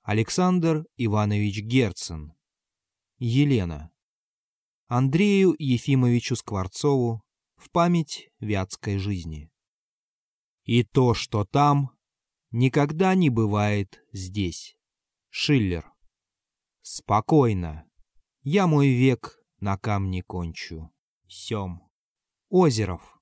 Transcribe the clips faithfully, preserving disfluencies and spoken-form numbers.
Александр Иванович Герцен. Елена. Андрею Ефимовичу Скворцову в память вятской жизни. И то, что там, никогда не бывает здесь. Шиллер. Спокойно. Я мой век на камне кончу. Сём. Озеров.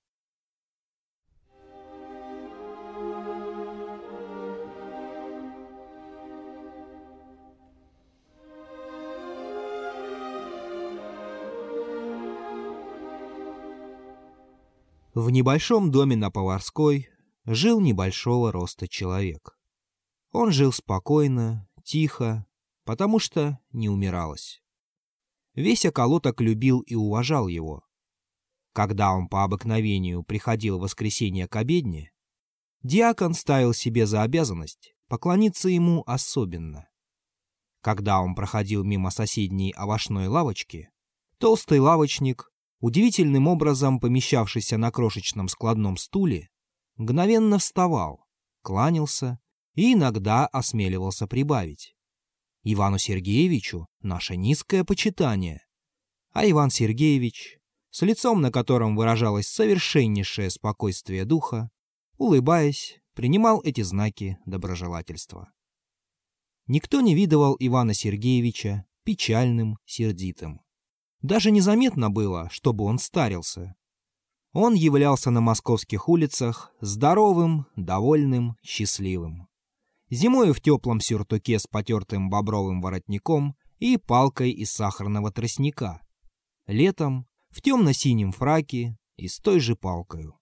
В небольшом доме на Поварской жил небольшого роста человек. Он жил спокойно, тихо, потому что не умиралось. Весь околоток любил и уважал его. Когда он по обыкновению приходил в воскресенье к обедне, диакон ставил себе за обязанность поклониться ему особенно. Когда он проходил мимо соседней овощной лавочки, толстый лавочник, удивительным образом помещавшийся на крошечном складном стуле, мгновенно вставал, кланялся и иногда осмеливался прибавить: «Ивану Сергеевичу наше низкое почитание». А Иван Сергеевич, с лицом, на котором выражалось совершеннейшее спокойствие духа, улыбаясь, принимал эти знаки доброжелательства. Никто не видывал Ивана Сергеевича печальным, сердитым. Даже незаметно было, чтобы он старился. Он являлся на московских улицах здоровым, довольным, счастливым. Зимою в теплом сюртуке с потертым бобровым воротником и палкой из сахарного тростника. Летом в темно-синем фраке и с той же палкою.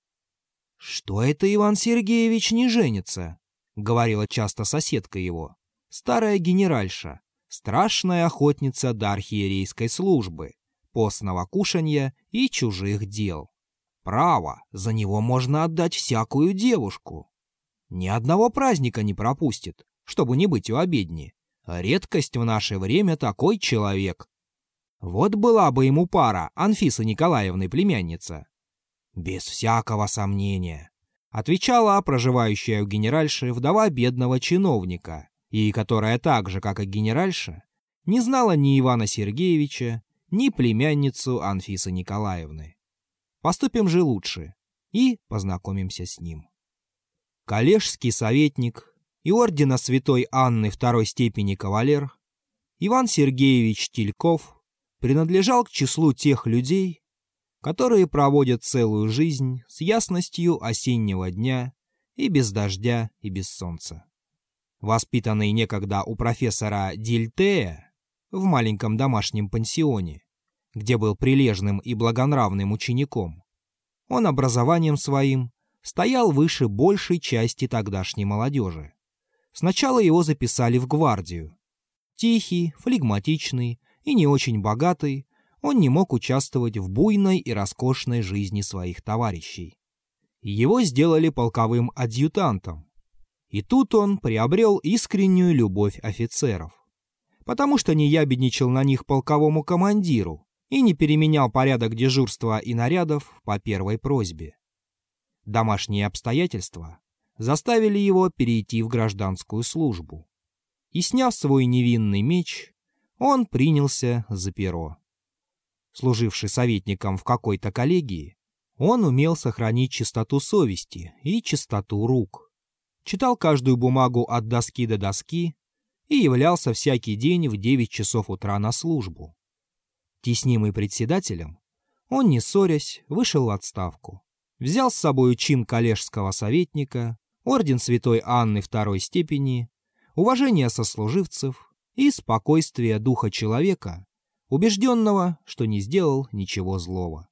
«Что это Иван Сергеевич не женится?» — говорила часто соседка его, старая генеральша, страшная охотница до архиерейской службы, постного кушанья и чужих дел. Право, за него можно отдать всякую девушку. Ни одного праздника не пропустит, чтобы не быть у обедни. Редкость в наше время такой человек. Вот была бы ему пара Анфисы Николаевны племянница. Без всякого сомнения, отвечала проживающая у генеральши вдова бедного чиновника, и которая так же, как и генеральша, не знала ни Ивана Сергеевича, ни племянницу Анфисы Николаевны. Поступим же лучше и познакомимся с ним. Коллежский советник и ордена святой Анны второй степени кавалер Иван Сергеевич Тильков принадлежал к числу тех людей, которые проводят целую жизнь с ясностью осеннего дня и без дождя и без солнца. Воспитанный некогда у профессора Дильтея в маленьком домашнем пансионе, где был прилежным и благонравным учеником, он образованием своим стоял выше большей части тогдашней молодежи. Сначала его записали в гвардию. Тихий, флегматичный и не очень богатый, он не мог участвовать в буйной и роскошной жизни своих товарищей. Его сделали полковым адъютантом. И тут он приобрел искреннюю любовь офицеров, потому что не ябедничал на них полковому командиру и не переменял порядок дежурства и нарядов по первой просьбе. Домашние обстоятельства заставили его перейти в гражданскую службу. И, сняв свой невинный меч, он принялся за перо. Служивший советником в какой-то коллегии, он умел сохранить чистоту совести и чистоту рук. Читал каждую бумагу от доски до доски и являлся всякий день в девять часов утра на службу. Теснимый председателем, он, не ссорясь, вышел в отставку. Взял с собой чин коллежского советника, орден святой Анны второй степени, уважение сослуживцев и спокойствие духа человека, убежденного, что не сделал ничего злого.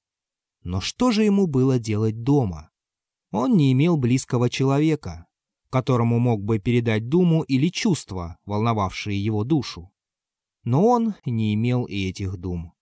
Но что же ему было делать дома? Он не имел близкого человека, которому мог бы передать думу или чувства, волновавшие его душу. Но он не имел и этих дум.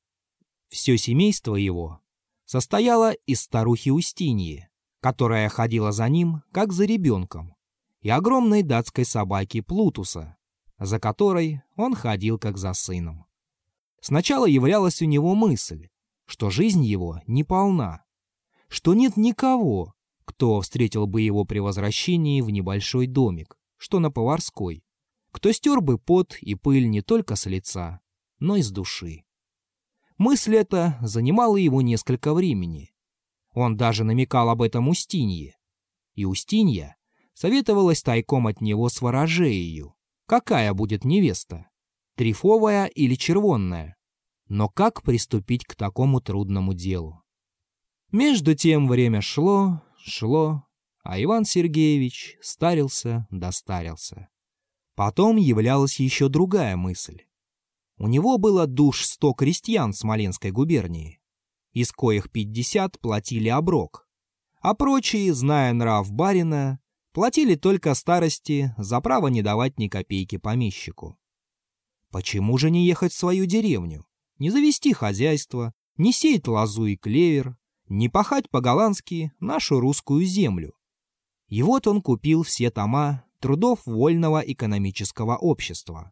Все семейство его состояло из старухи Устиньи, которая ходила за ним, как за ребенком, и огромной датской собаки Плутуса, за которой он ходил, как за сыном. Сначала являлась у него мысль, что жизнь его неполна, что нет никого, кто встретил бы его при возвращении в небольшой домик, что на Поварской, кто стер бы пот и пыль не только с лица, но и с души. Мысль эта занимала его несколько времени. Он даже намекал об этом Устинье. И Устинья советовалась тайком от него с ворожеею. Какая будет невеста? Трифовая или червонная? Но как приступить к такому трудному делу? Между тем время шло, шло, а Иван Сергеевич старился да старился. Потом являлась еще другая мысль. У него было душ сто крестьян в Смоленской губернии, из коих пятьдесят платили оброк, а прочие, зная нрав барина, платили только старости за право не давать ни копейки помещику. Почему же не ехать в свою деревню, не завести хозяйство, не сеять лозу и клевер, не пахать по-голландски нашу русскую землю? И вот он купил все тома трудов Вольного экономического общества.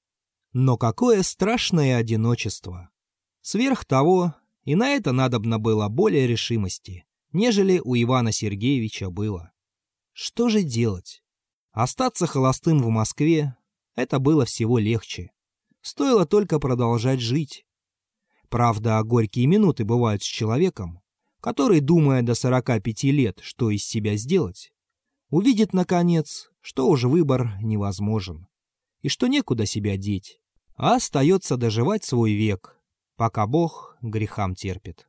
Но какое страшное одиночество! Сверх того, и на это надобно было более решимости, нежели у Ивана Сергеевича было. Что же делать? Остаться холостым в Москве — это было всего легче. Стоило только продолжать жить. Правда, горькие минуты бывают с человеком, который, думая до сорока пяти лет, что из себя сделать, увидит, наконец, что уж выбор невозможен, и что некуда себя деть, а остается доживать свой век, пока Бог грехам терпит.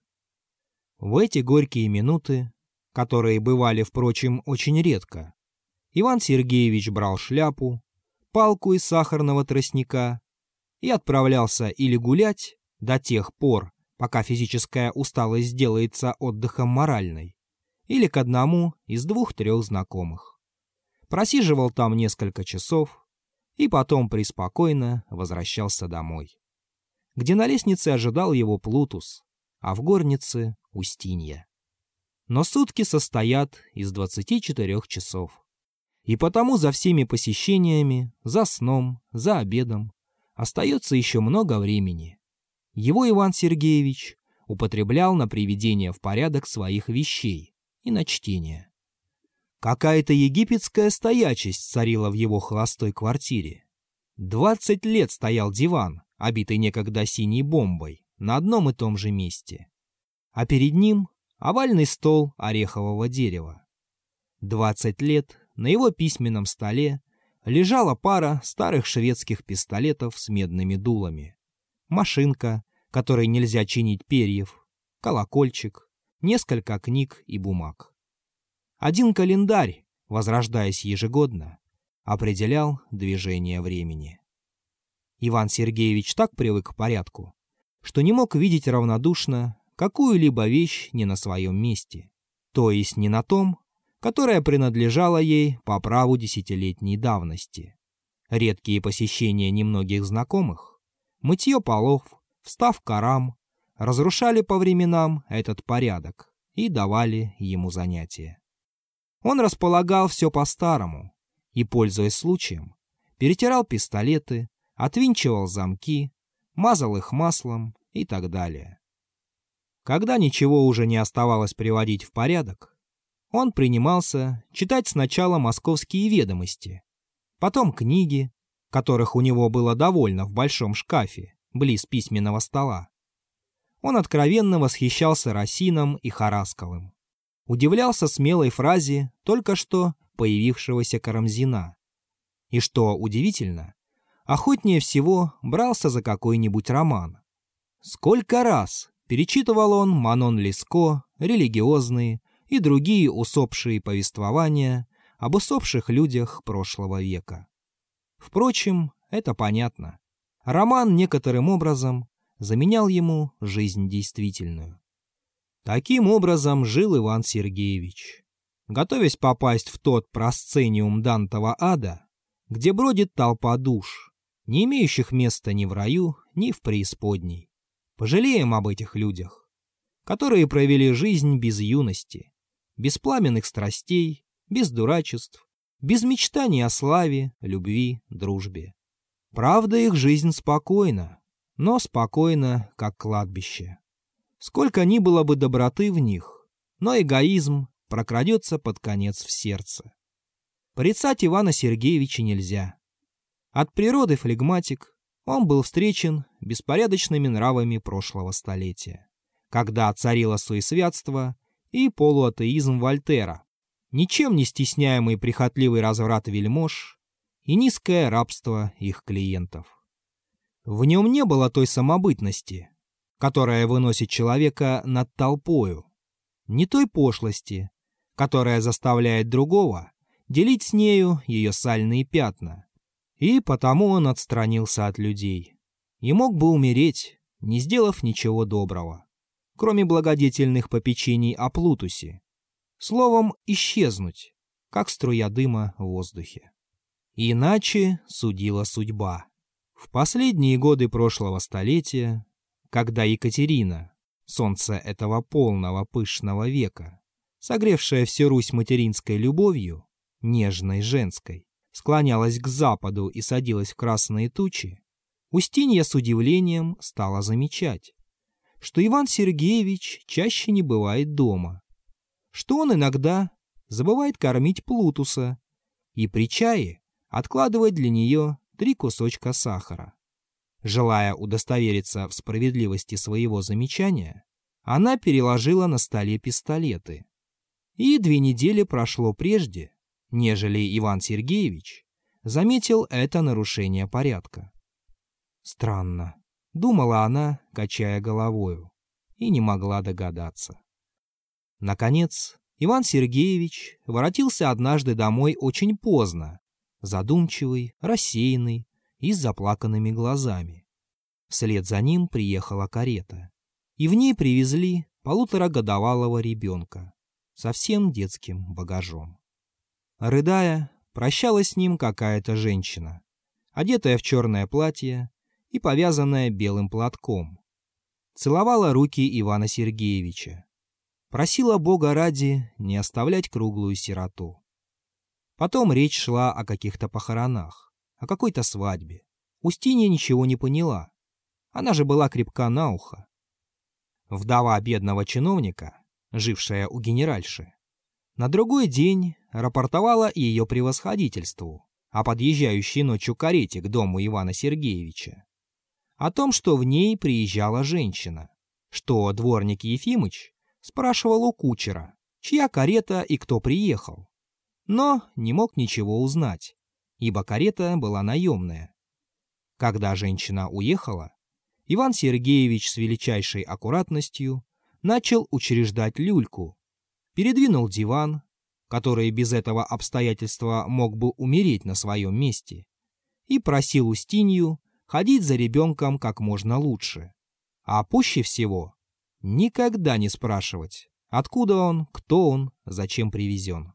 В эти горькие минуты, которые бывали, впрочем, очень редко, Иван Сергеевич брал шляпу, палку из сахарного тростника и отправлялся или гулять до тех пор, пока физическая усталость сделается отдыхом моральной, или к одному из двух-трех знакомых. Просиживал там несколько часов и потом преспокойно возвращался домой, где на лестнице ожидал его Плутус, а в горнице — Устинья. Но сутки состоят из двадцати четырех часов, и потому за всеми посещениями, за сном, за обедом остается еще много времени. Его Иван Сергеевич употреблял на приведение в порядок своих вещей и на чтение. Какая-то египетская стоячесть царила в его холостой квартире. Двадцать лет стоял диван, обитый некогда синей бомбой, на одном и том же месте. А перед ним овальный стол орехового дерева. Двадцать лет на его письменном столе лежала пара старых шведских пистолетов с медными дулами, машинка, которой нельзя чинить перьев, колокольчик, несколько книг и бумаг. Один календарь, возрождаясь ежегодно, определял движение времени. Иван Сергеевич так привык к порядку, что не мог видеть равнодушно какую-либо вещь не на своем месте, то есть не на том, которое принадлежало ей по праву десятилетней давности. Редкие посещения немногих знакомых, мытье полов, вставка рам разрушали по временам этот порядок и давали ему занятия. Он располагал все по-старому и, пользуясь случаем, перетирал пистолеты, отвинчивал замки, мазал их маслом и так далее. Когда ничего уже не оставалось приводить в порядок, он принимался читать сначала московские ведомости, потом книги, которых у него было довольно в большом шкафе, близ письменного стола. Он откровенно восхищался Расином и Харасковым, удивлялся смелой фразе только что появившегося Карамзина. И, что удивительно, охотнее всего брался за какой-нибудь роман. Сколько раз перечитывал он Манон Леско, религиозные и другие усопшие повествования об усопших людях прошлого века. Впрочем, это понятно. Роман некоторым образом заменял ему жизнь действительную. Таким образом жил Иван Сергеевич, готовясь попасть в тот просцениум Дантова ада, где бродит толпа душ, не имеющих места ни в раю, ни в преисподней. Пожалеем об этих людях, которые провели жизнь без юности, без пламенных страстей, без дурачеств, без мечтаний о славе, любви, дружбе. Правда, их жизнь спокойна, но спокойна, как кладбище. Сколько ни было бы доброты в них, но эгоизм прокрадется под конец в сердце. Порицать Ивана Сергеевича нельзя. От природы флегматик, он был встречен беспорядочными нравами прошлого столетия, когда царило суесвятство и полуатеизм Вольтера, ничем не стесняемый прихотливый разврат вельмож и низкое рабство их клиентов. В нем не было той самобытности, которая выносит человека над толпою, не той пошлости, которая заставляет другого делить с нею ее сальные пятна. И потому он отстранился от людей и мог бы умереть, не сделав ничего доброго, кроме благодетельных попечений о Плутусе, словом, исчезнуть, как струя дыма в воздухе. Иначе судила судьба. В последние годы прошлого столетия, когда Екатерина, солнце этого полного пышного века, согревшая всю Русь материнской любовью, нежной женской, склонялась к западу и садилась в красные тучи, Устинья с удивлением стала замечать, что Иван Сергеевич чаще не бывает дома, что он иногда забывает кормить Плутуса и при чае откладывать для нее три кусочка сахара. Желая удостовериться в справедливости своего замечания, она переложила на столе пистолеты. И две недели прошло прежде, нежели Иван Сергеевич заметил это нарушение порядка. Странно, думала она, качая головою, и не могла догадаться. Наконец, Иван Сергеевич воротился однажды домой очень поздно, задумчивый, рассеянный и с заплаканными глазами. Вслед за ним приехала карета, и в ней привезли полуторагодовалого ребенка со всем детским багажом. Рыдая, прощалась с ним какая-то женщина, одетая в черное платье и повязанная белым платком. Целовала руки Ивана Сергеевича, просила Бога ради не оставлять круглую сироту. Потом речь шла о каких-то похоронах, о какой-то свадьбе. Устинья ничего не поняла. Она же была крепка на ухо. Вдова бедного чиновника, жившая у генеральши, на другой день рапортовала ее превосходительству о подъезжающей ночью карете к дому Ивана Сергеевича, о том, что в ней приезжала женщина, что дворник Ефимыч спрашивал у кучера, чья карета и кто приехал, но не мог ничего узнать, ибо карета была наемная. Когда женщина уехала, Иван Сергеевич с величайшей аккуратностью начал учреждать люльку, передвинул диван, который без этого обстоятельства мог бы умереть на своем месте, и просил Устинью ходить за ребенком как можно лучше, а пуще всего никогда не спрашивать, откуда он, кто он, зачем привезен.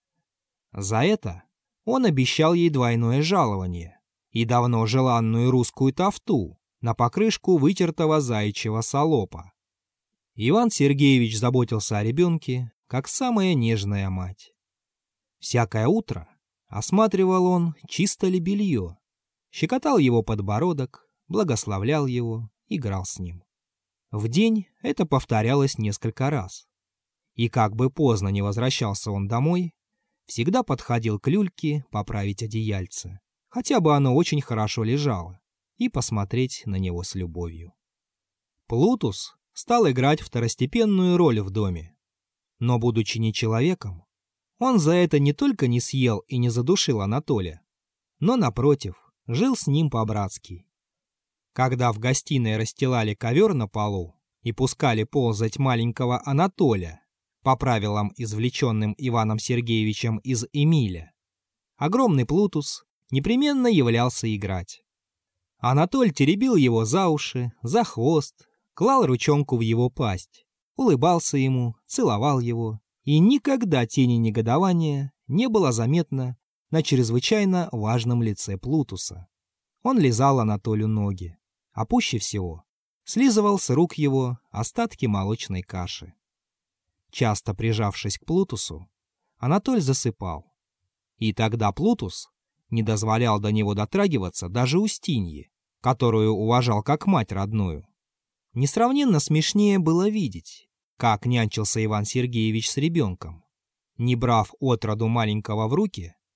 За это он обещал ей двойное жалование и давно желанную русскую тафту на покрышку вытертого заячьего салопа. Иван Сергеевич заботился о ребенке, как самая нежная мать. Всякое утро осматривал он, чисто ли белье, щекотал его подбородок, благословлял его, играл с ним. В день это повторялось несколько раз. И как бы поздно не возвращался он домой, всегда подходил к люльке поправить одеяльце, хотя бы оно очень хорошо лежало, и посмотреть на него с любовью. Плутус стал играть второстепенную роль в доме, но, будучи не человеком, он за это не только не съел и не задушил Анатоля, но, напротив, жил с ним по-братски. Когда в гостиной расстилали ковер на полу и пускали ползать маленького Анатоля, по правилам, извлеченным Иваном Сергеевичем из Эмиля, огромный Плутус непременно являлся играть. Анатоль теребил его за уши, за хвост, клал ручонку в его пасть, улыбался ему, целовал его, и никогда тени негодования не было заметно на чрезвычайно важном лице Плутуса. Он лизал Анатолю ноги, а пуще всего слизывал с рук его остатки молочной каши. Часто прижавшись к Плутусу, Анатоль засыпал. И тогда Плутус не дозволял до него дотрагиваться даже Устинье, которую уважал как мать родную. Несравненно смешнее было видеть, как нянчился Иван Сергеевич с ребенком. Не брав отроду маленького в руки,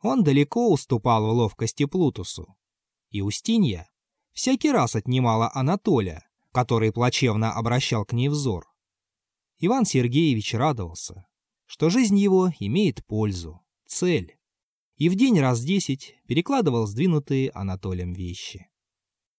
Он далеко уступал в ловкости Плутусу. И Устинья всякий раз отнимала Анатоля, который плачевно обращал к ней взор. Иван Сергеевич радовался, что жизнь его имеет пользу, цель, и в день раз десять перекладывал сдвинутые Анатолием вещи.